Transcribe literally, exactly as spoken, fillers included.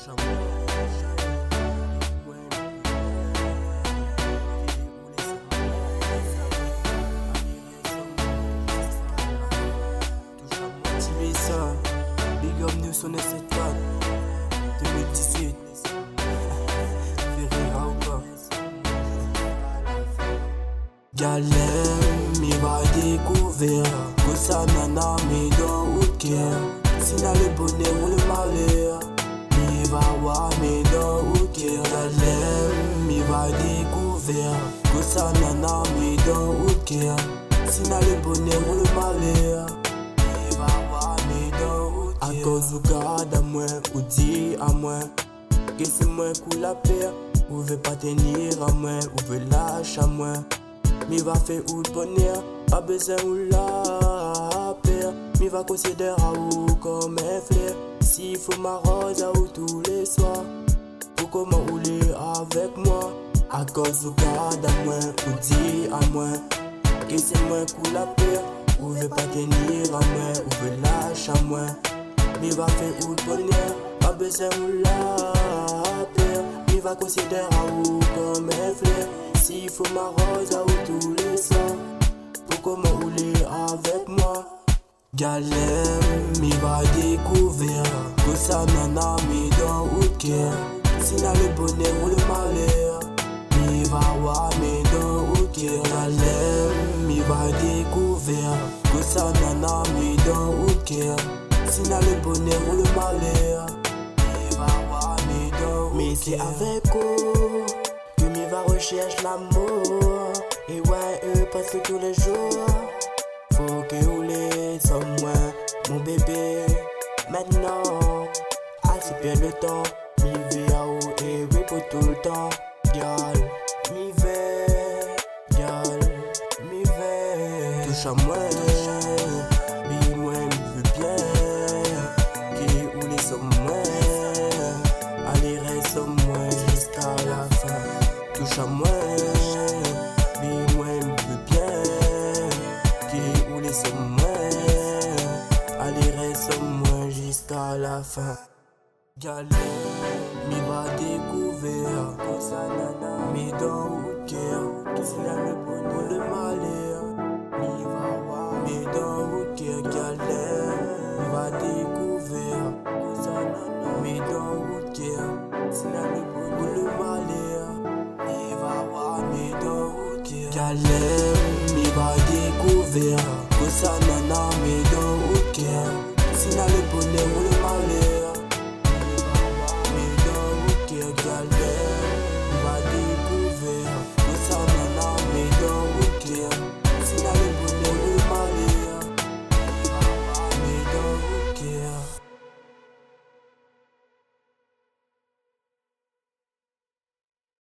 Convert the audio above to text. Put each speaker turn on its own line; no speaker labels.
touche à moi. Big up News on S sept quatre deux mille dix-huit. Ferreira ou pas? Galère, mi va découvrir que ça nana mi dans ou care. Si n'a le bonheur ou le malheur, mi va voir mi dans ou care. Galère, mi va découvrir que ça nana mi dans ou care. Si n'a le bonheur ou le malheur, mi va voir mi dans ou care. A cause ou garde à moi ou dit à moi que c'est moi qui la paix. Ou veut pas tenir à moi, ou veut lâcher à moi. Mi va faire ou le bonheur, pas besoin ou la paix. Mi va considérer à ou comme un frère. S'il faut ma rose à ou tous les soirs, pour comment rouler avec moi. À cause ou garde à moi, ou dit à moi que c'est moi qui la paix. Ou veut pas tenir à moi, ou veut lâcher à moi. Mi va faire ou le bonheur, pas besoin ou la paix. Mi va considérer à ou comme un frère. S'il faut ma rose à ou tous les soirs, pour comment rouler avec moi. Galère, mi va découvrir que ça nana mi dans ou care. Si n'a le bonheur ou le malheur, mi va voir mi dans ou care. Galère, mi va découvrir que ça nana mi dans ou care. Si n'a le bonheur ou le malheur, mi va voir mi dans ou care. Mais c'est avec eux que mi va rechercher l'amour. Et ouais, eux presque tous les jours. Faut que vous les sommes moi, mon bébé. Maintenant, assez perdre le temps. Mi vais à où et oui pour tout le temps. Gal, mi vais, gal, mi vais. Touche à moi, mi moi mi veux bien. Qui où les sommes moi, allez reste sommes moi jusqu'à la fin. Touche à moi, mi moi mi veux bien. Qui où les sommes moi, allez reste sommes moi jusqu'à la fin. Galère, mi va découvrir que ça nana mi dans ou care. S'il a le bonheur ou le malheur, mi va voir mi dans ou care. Galère, mi va découvrir que ça nana mi dans ou care. S'il a le bonheur ou le malheur, mi va voir mi dans ou care. Galère, mi va découvrir que ça nana mi dans